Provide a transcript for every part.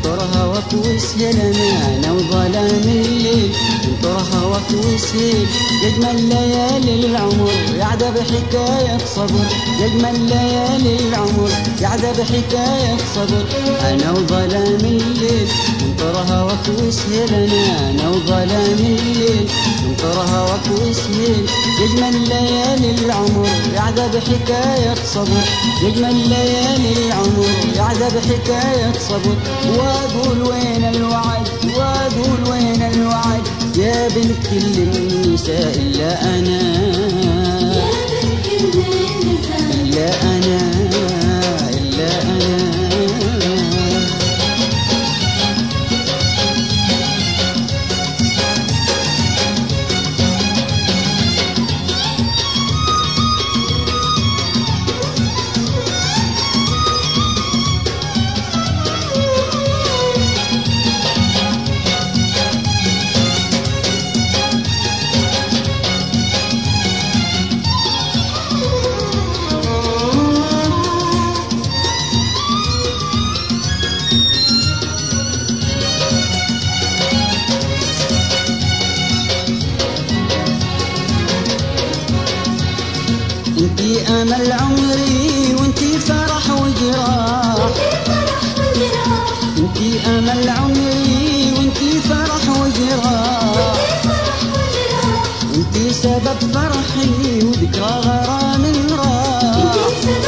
انطر هواك وسهل انا وظلام الليل، انطر هواك وسهل يا اجمل ليالي العمر يعدى بحكاية صبر، يا اجمل ليالي العمر يعدى بحكاية صبر. انا وظلام الليل انطر هواك وسهل انا وظلام الليل، انطر هواك وسهل يا اجمل ليالي العمر يعدى بحكاية صبر، يا اجمل ليالي العمر يعدى بحكاية صبر. واقول وين الوعد واقول وين الوعد يا بنت كل النساء الا انا، الا انا الا انا. انتي امل عمري وانتي فرح وجراح، انتي امل عمري وانتي فرح وجراح، انتي سبب فرحي وذكرى غرام راح،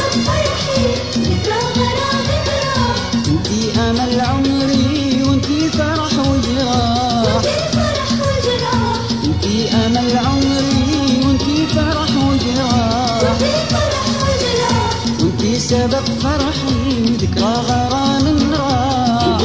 انتي امل عمري وانتي فرح وجراح، انتي امل عمري وانتي فرح وجراح، وانتي سبب فرحي وذكرى غرام راح،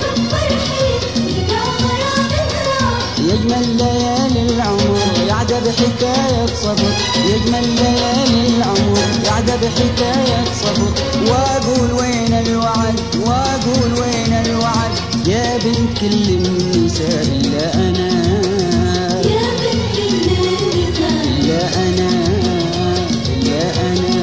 يا اجمل ليالي العمر يعدى بحكاية صبر، يا اجمل ليالي العمر يعدى بحكاية صبر. واقول وين الوعد واقول وين الوعد يا بنت كل النساء الا انا، الا انا الا انا.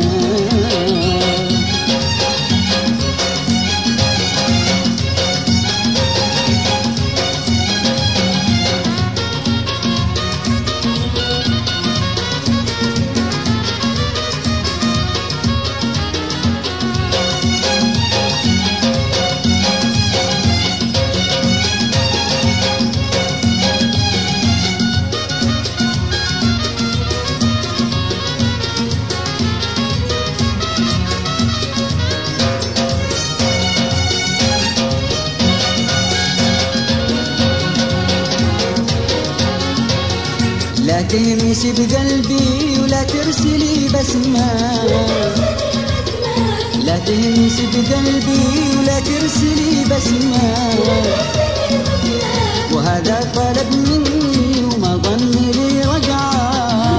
لا تهمسي بقلبي ولا ترسلي بسمة، لا تهمسي بقلبي ولا ترسلي بسمة، وهذا طلب مني وما ظن لي رجعة،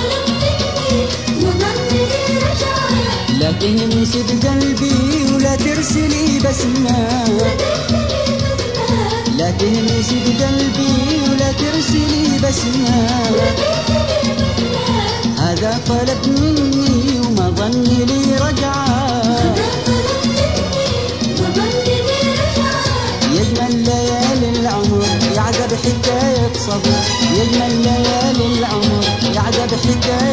لا تهمسي بقلبي ولا ترسلي بسمة، لا تهمسي بقلبي ولا ترسلي بسمة، هذا طلب مني وما ظن لي رجعة، يا اجمل ليالي العمر يعدى بحكاية صبر، يا اجمل ليالي العمر يعدى بحكاية